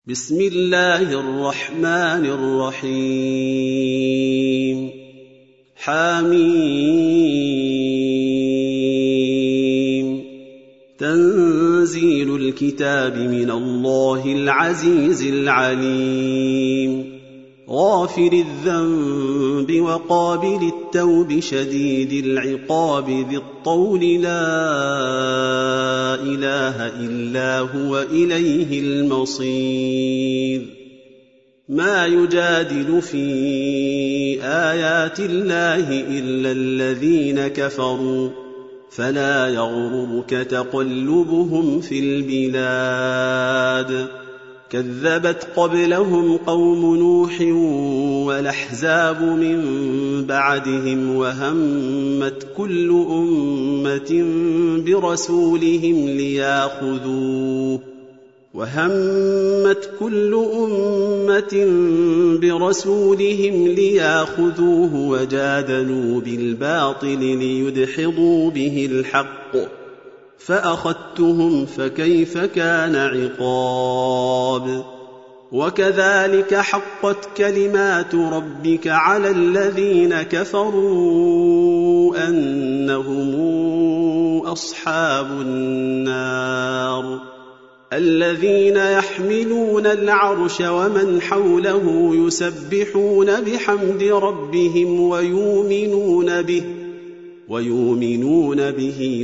بسم الله الرحمن الرحيم حميم تنزيل الكتاب من الله العزيز العليم غافر الذنب وقابل التوب شديد العقاب ذي الطول لا إله إلا هو إليه المصير ما يجادل في آيات الله إلا الذين كفروا فلا يغررك تقلبهم في البلاد كذبت قبلهم قوم نوح والأحزاب من بعدهم وهمت كل أمة برسولهم لياخذوه وجادلوا بالباطل ليدحضوا به الحق فأخذتهم فكيف كان عقاب وكذلك حقت كلمات ربك على الذين كفروا أنهم أصحاب النار الذين يحملون العرش ومن حوله يسبحون بحمد ربهم ويؤمنون به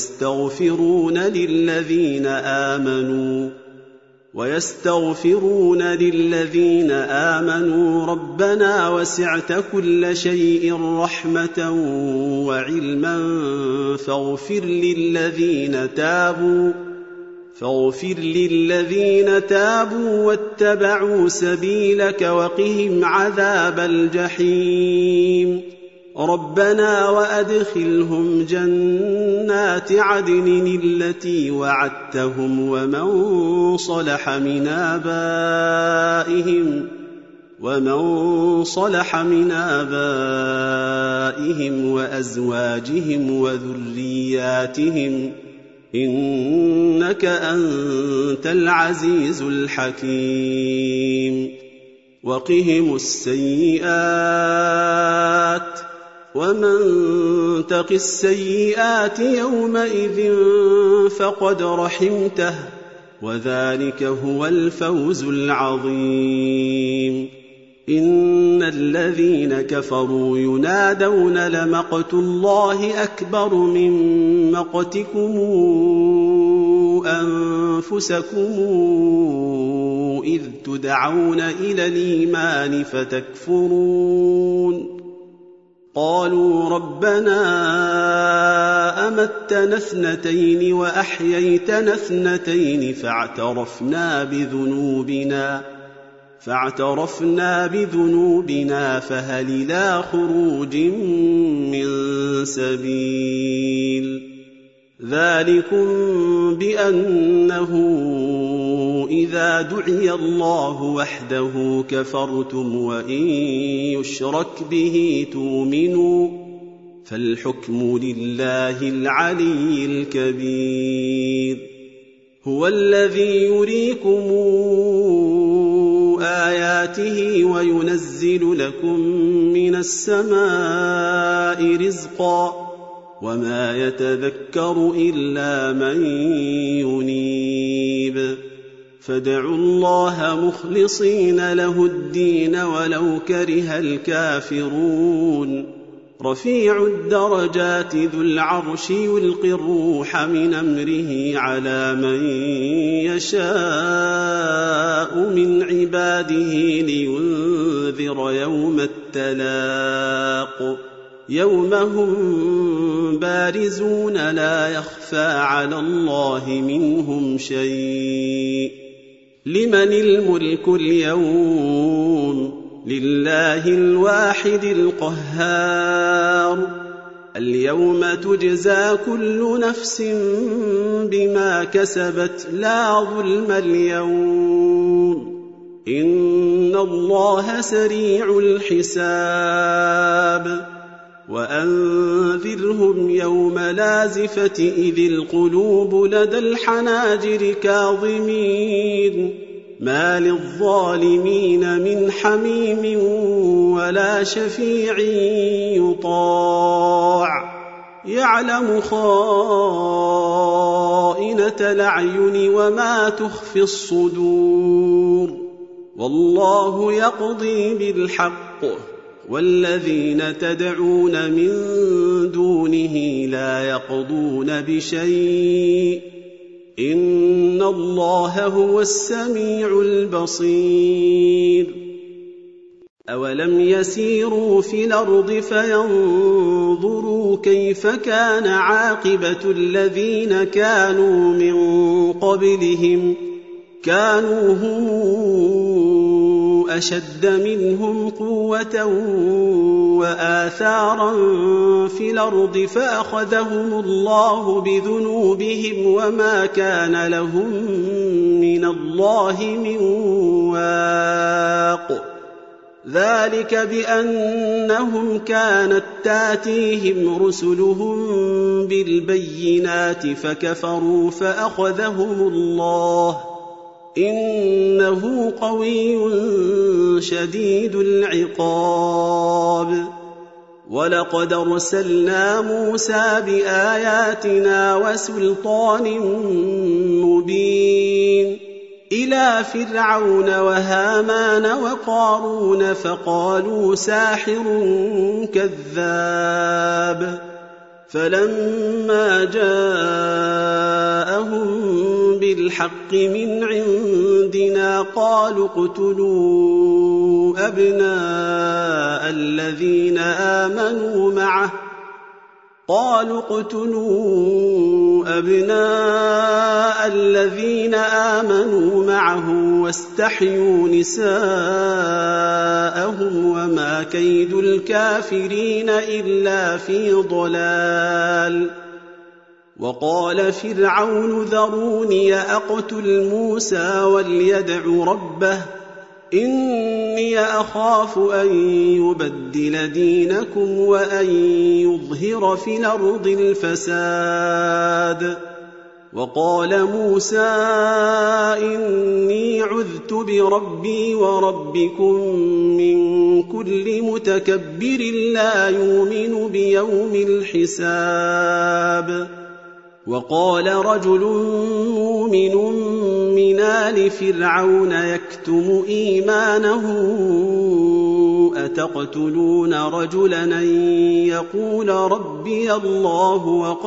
ويستغفرون للذين آمنوا ربنا وسعت كل شيء رحمة وعلما فاغفر للذين تابوا واتبعوا سبيلك وقهم عذاب الجحيم ربنا وأدخلهم جنات عدن التي وعدتهم ومن صلح من آبائهم وأزواجهم وذرياتهم إنك أنت العزيز الحكيم وقهم السيئات ومن تق السيئات يومئذ فقد رحمته وذلك هو الفوز العظيم إن الذين كفروا ينادون لمقت الله أكبر من مقتكم أنفسكم إذ تدعون إلى الإيمان فتكفرون قالوا ربنا أمتنا اثنتين وأحييتنا اثنتين فاعترفنا بذنوبنا فهل إلى خروج من سبيل ذلكم بأنه إذا دعي الله وحده كفرتم وإن يشرك به تؤمنوا فالحكم لله العلي الكبير هو الذي يريكم آياته وينزل لكم من السماء رزقا وما يتذكر إلا من ينيب فادعوا الله مخلصين له الدين ولو كره الكافرون رفيع الدرجات ذو العرش يلقي الروح من أمره على من يشاء من عباده لينذر يوم التلاق يوم هم بارزون لا يخفى على الله منهم شيء لمن الملك اليوم لله الواحد القهار اليوم تجزى كل نفس بما كسبت لا ظلم اليوم إن الله سريع الحساب وأنذرهم يوم لازفة إذ القلوب لدى الحناجر كاظمين ما للظالمين من حميم ولا شفيع يطاع يعلم خائنة الأعين وما تخفي الصدور والله يقضي بالحق والذين تدعون من دونه لا يقضون بشيء إن الله هو السميع البصير أولم يسيروا في الأرض فينظروا كيف كان عاقبة الذين كانوا من قبلهم كانوا هم أشد منهم قوة وآثارا في الأرض فأخذهم الله بذنوبهم وما كان لهم من الله من واق ذلك بأنهم كانت تاتيهم رسلهم بالبينات فكفروا فأخذهم الله إنه قوي شديد العقاب ولقد أرسلنا موسى بآياتنا وسلطان مبين إلى فرعون وهامان وقارون فقالوا ساحر كذاب فلما جاءهم بالحق من عندنا قالوا اقتلوا أبناء الذين آمنوا معه واستحيوا نساءهم وما كيد الكافرين إلا في ضلال وقال فرعون ذروني أقتل موسى وليدع ربه إني أخاف أن يبدل دينكم وأن يظهر في الأرض الفساد وقال موسى إني عذت بربي وربكم من كل متكبر لا يؤمن بيوم الحساب وقال رجل مؤمن من آل فرعون يكتم إيمانه أتقتلون رجلا أن يقول ربي الله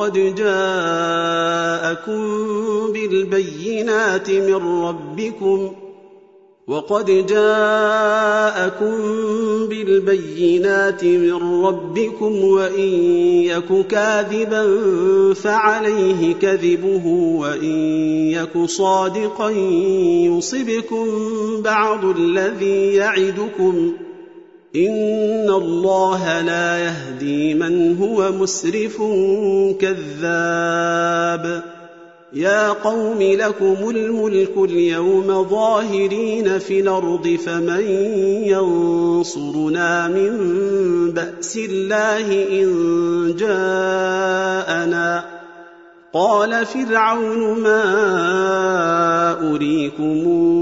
وقد جاءكم بالبينات من ربكم وإن يك كاذبا فعليه كذبه وإن يك صادقا يصبكم بعض الذي يعدكم إن الله لا يهدي من هو مسرف كذاب يا قوم لكم الملك اليوم ظاهرين في الأرض فمن ينصرنا من بأس الله إن جاءنا قال فرعون ما أريكم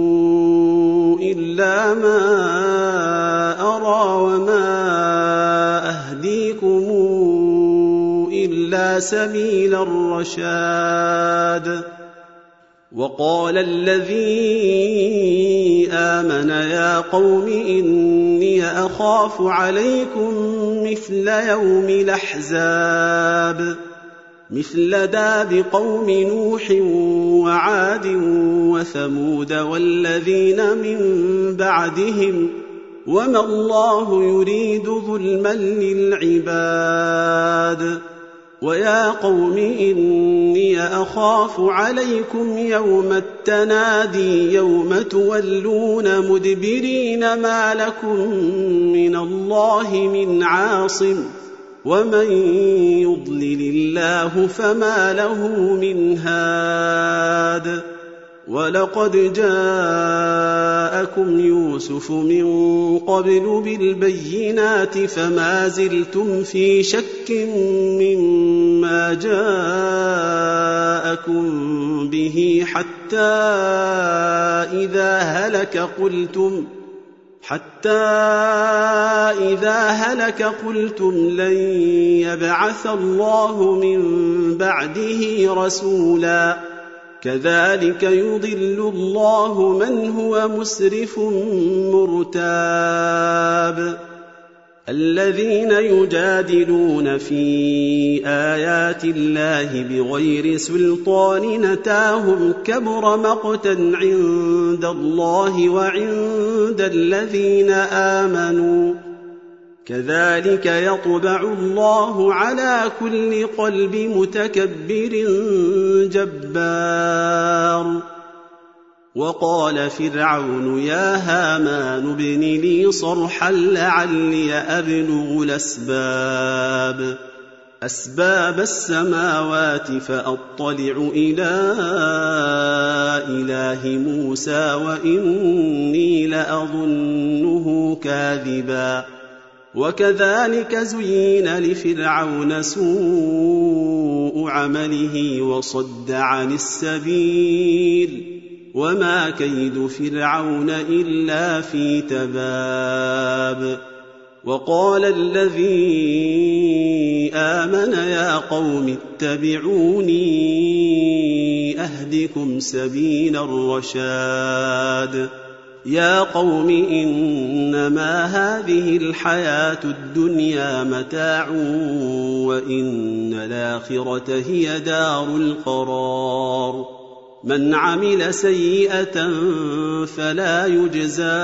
إلا ما أرى وما أهديكم إلا سبيل الرشاد وقال الذي آمن يا قوم إني أخاف عليكم مثل يوم الأحزاب مثل داب قوم نوح وعاد وثمود والذين من بعدهم وما الله يريد ظلما للعباد ويا قوم إني أخاف عليكم يوم التنادي يوم تولون مدبرين ما لكم من الله من عاصم ومن يضلل الله فما له من هاد ولقد جاءكم جاءكم يوسف من قبل بالبينات فما زلتم في شك مما جاءكم به حتى إذا هلك قلتم لن يبعث الله من بعده رسولا كذلك يضل الله من هو مسرف مرتاب الذين يجادلون في آيات الله بغير سلطان نتاهم كبر مقتا عند الله وعند الذين آمنوا كذلك يطبع الله على كل قلب متكبر جبار وقال فرعون يا هامان ابن لي صرحا لعلي أبلغ أسباب السماوات فأطلع إلى إله موسى وإني لأظنه كاذبا وكذلك زين لفرعون سوء عمله وصد عن السبيل وما كيد فرعون إلا في تباب وقال الذي آمن يا قوم اتبعوني أهدكم سبيل الرشاد يا قوم إنما هذه الحياة الدنيا متاع وإن الآخرة هي دار القرار من عمل سيئة فلا يجزى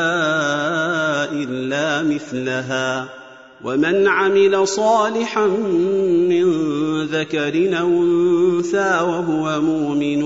إلا مثلها ومن عمل صالحا من ذكر أو أنثى وهو مؤمن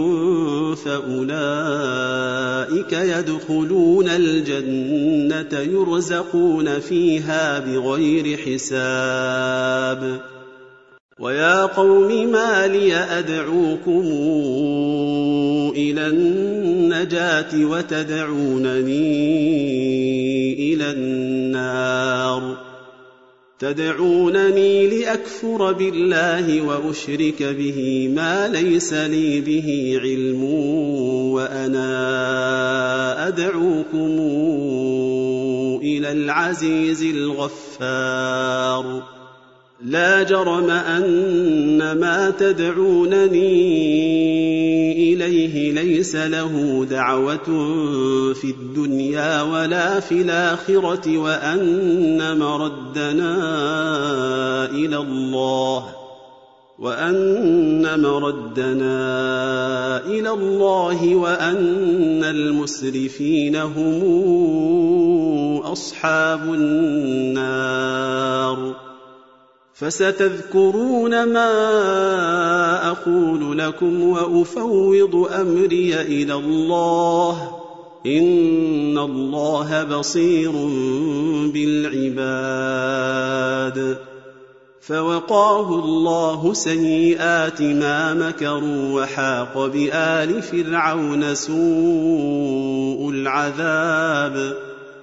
فأولئك يدخلون الجنة يرزقون فيها بغير حساب ويا قوم ما لي أدعوكم إلى النجاة وتدعونني إلى النار تدعونني لأكفر بالله وأشرك به ما ليس لي به علم وأنا أدعوكم إلى العزيز الغفار لا جرم أن ما تدعونني إليه ليس له دعوة في الدنيا ولا في الآخرة وأن مردنا إلى الله وأن المسرفين هم أصحاب النار فستذكرون ما أقول لكم وأفوض أمري إلى الله إن الله بصير بالعباد فوقاه الله سيئات ما مكروا وحاق بآل فرعون سوء العذاب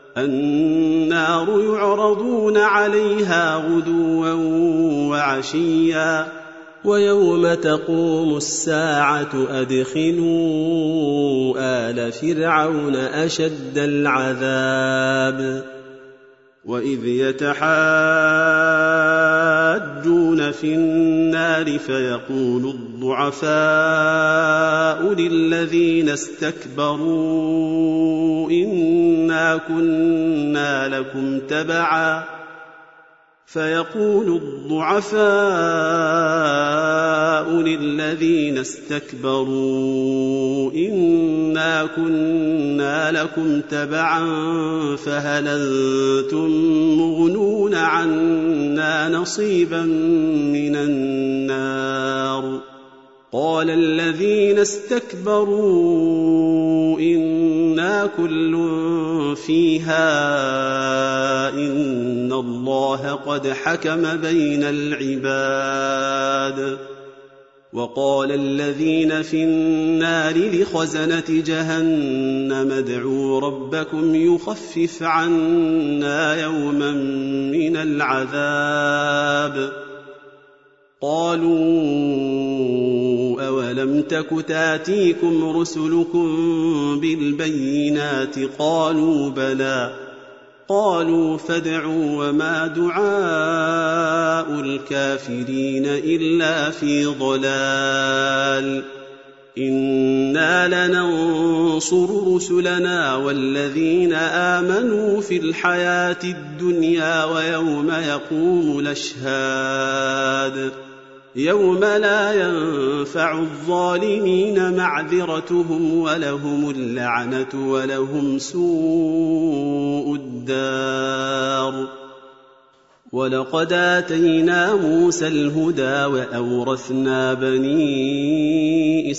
النار يعرضون عليها غدوا وعشيا ويوم تقوم الساعة أدخلوا آل فرعون أشد العذاب وإذ يتحاجون في النار فيقول الضعفاء للذين استكبروا إنا كنا لكم تبعا فهل أنتم مغنون عنا نصيبا من النار قال الذين استكبروا إنا كل فيها إن الله قد حكم بين العباد وقال الذين في النار لخزنة جهنم ادعوا ربكم يخفف عنا يوما من العذاب قالوا أولم تك تاتيكم رسلكم بالبينات قالوا بلى قالوا فادعوا وما دعاء الكافرين إلا في ضلال إنا لننصر رسلنا والذين آمنوا في الحياة الدنيا ويوم يقوم الأشهاد يوم لا ينفع الظالمين معذرتهم ولهم اللعنة ولهم سوء الدار ولقد آتينا موسى الهدى وأورثنا بني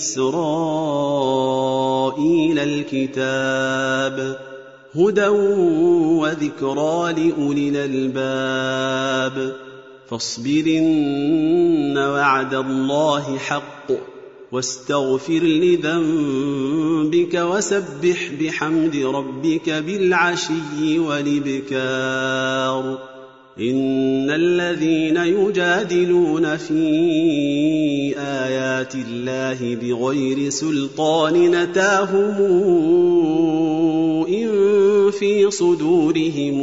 إسرائيل الكتاب هدى وذكرى لأولي الألباب فاصبرن وعد الله حق واستغفر لذنبك وسبح بحمد ربك بالعشي والإبكار إن الذين يجادلون في آيات الله بغير سلطان أتاهم إن في صدورهم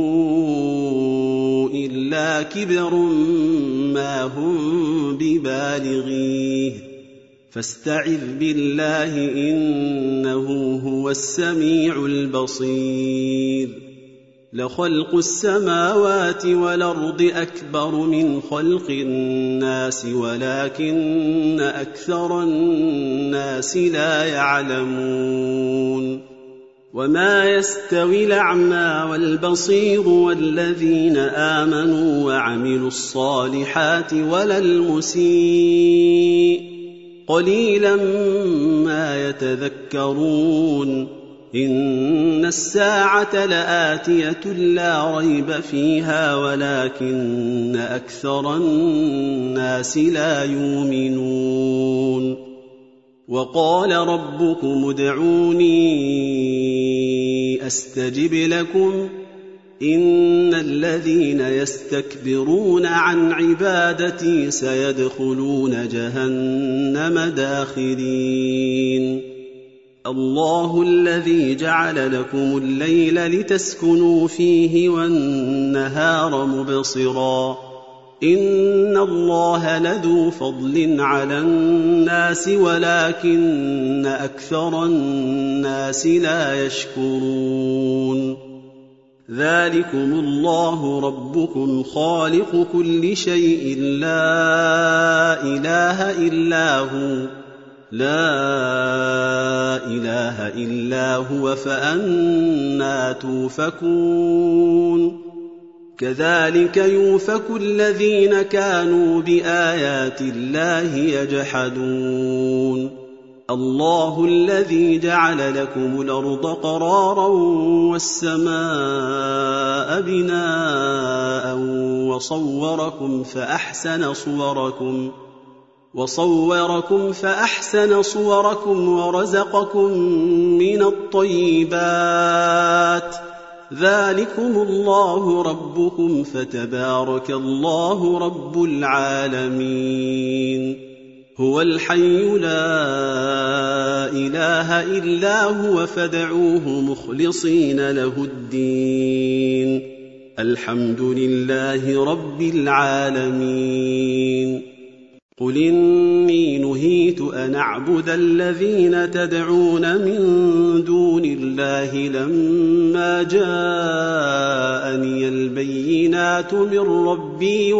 إلا كبر ما هم ببالغيه فاستعذ بالله إنه هو السميع البصير لخلق السماوات والأرض أكبر من خلق الناس ولكن أكثر الناس لا يعلمون وما يستوي الأعمى والبصير والذين آمنوا وعملوا الصالحات ولا المسيء قليلا ما يتذكرون إن الساعة لآتية لا ريب فيها ولكن أكثر الناس لا يؤمنون وقال ربكم ادعوني أستجب لكم إن الذين يستكبرون عن عبادتي سيدخلون جهنم داخرين الله الذي جعل لكم الليل لتسكنوا فيه والنهار مبصرا إن الله لذو فضل على الناس ولكن أكثر الناس لا يشكرون ذلكم الله ربكم خالق كل شيء لا إله إلا هو فأنى توفكون كذلك يؤفك الذين كانوا بآيات الله يجحدون الله الذي جعل لكم الأرض قرارا والسماء بناء وصوركم فأحسن صوركم ورزقكم من الطيبات ذلكم الله ربكم فتبارك الله رب العالمين هو الحي لا إله إلا هو فادعوه مخلصين له الدين الحمد لله رب العالمين قل إني نهيت أن أعبد الذين تدعون من دون الله لما جاءني البينات من ربي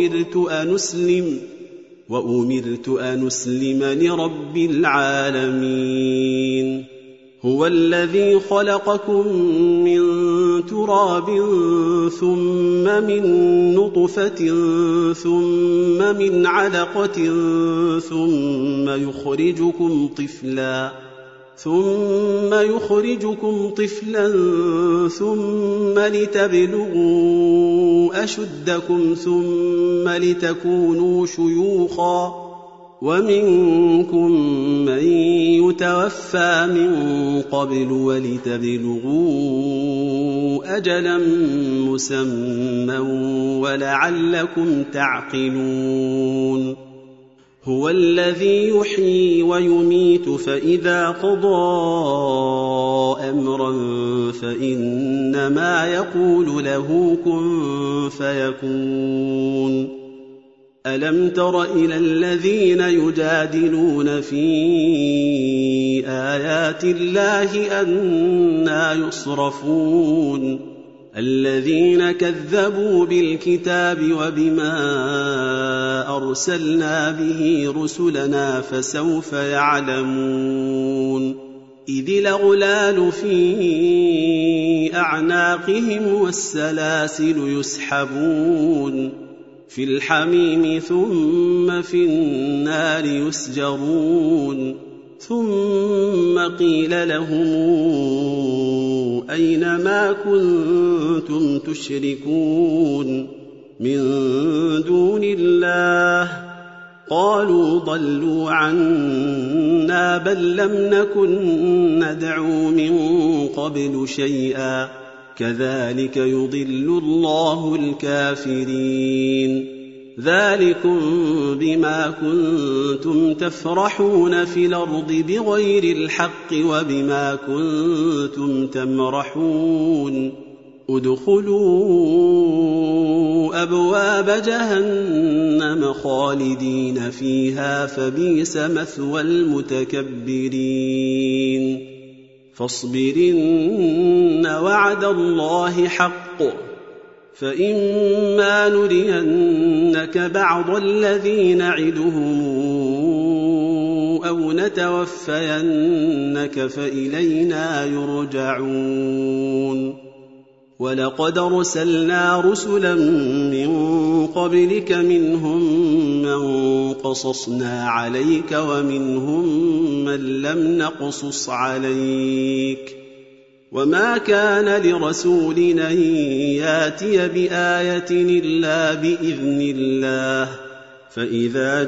وأمرت أن أسلم لرب العالمين هو الذي خلقكم من تراب ثم من نطفة ثم من علقة ثم يخرجكم طفلا ثم لتبلغوا أشدكم ثم لتكونوا شيوخا ومنكم من يتوفى من قبل ولتبلغوا أجلا مسمى ولعلكم تعقلون هو الذي يحيي ويميت فإذا قضى أمرا فإنما يقول له كن فيكون ألم تر إلى الذين يجادلون في آيات الله أنى يصرفون الذين كذبوا بالكتاب وبما أرسلنا به رسلنا فسوف يعلمون إذ الأغلال في أعناقهم والسلاسل يسحبون في الحميم ثم في النار يسجرون ثم قيل لهم أين ما كنتم تشركون من دون الله قالوا ضلوا عنا بل لم نكن ندعو من قبل شيئا كذلك يضل الله الكافرين ذلكم بما كنتم تفرحون في الأرض بغير الحق وبما كنتم تمرحون ادخلوا أبواب جهنم خالدين فيها فبئس مثوى المتكبرين فاصبرن وعد الله حق فإما نرينك بعض الذي نعدهم أو نتوفينك فإلينا يرجعون ولقد أرسلنا رسلا من قبلك منهم من قصصنا عليك ومنهم من لم نقصص عليك وما كان لرسول أن ياتي بآية إلا بإذن الله فإذا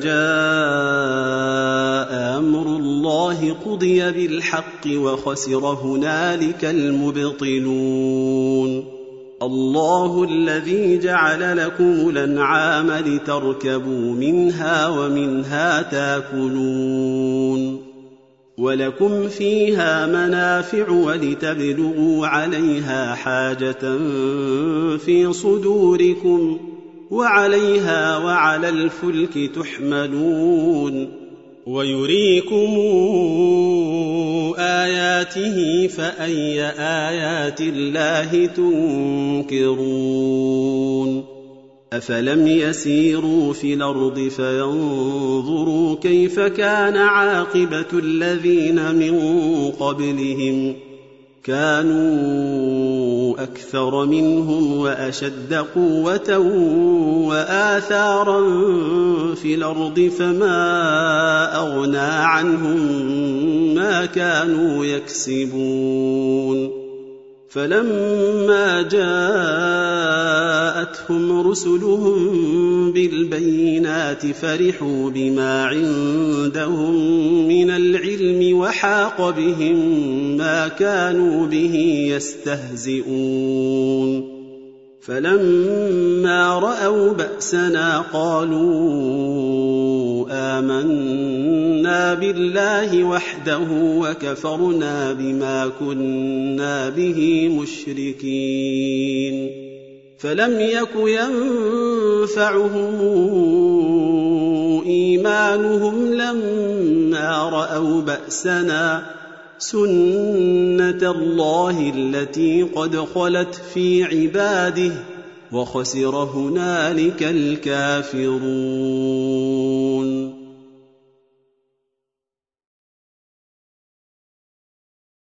جاء أمر الله قضي بالحق وخسر هنالك المبطلون الله الذي جعل لكم الأنعام لتركبوا منها ومنها تاكلون ولكم فيها منافع ولتبلغوا عليها حاجة في صدوركم وعليها وعلى الفلك تحملون ويريكم آياته فأي آيات الله تنكرون أفلم يسيروا في الأرض فينظروا كيف كان عاقبة الذين من قبلهم كانوا أكثر منهم وأشد قوة وآثارا في الأرض فما أغنى عنهم ما كانوا يكسبون فلما جاءتهم رسلهم بالبينات فرحوا بما عندهم من العلم وحاق بهم ما كانوا به يستهزئون فلما رأوا بأسنا قالوا آمنا بالله وحده وكفرنا بما كنا به مشركين فلم يك ينفعهم إيمانهم لما رأوا بأسنا سنة الله التي قد خلت في عباده وخسر هنالك الكافرون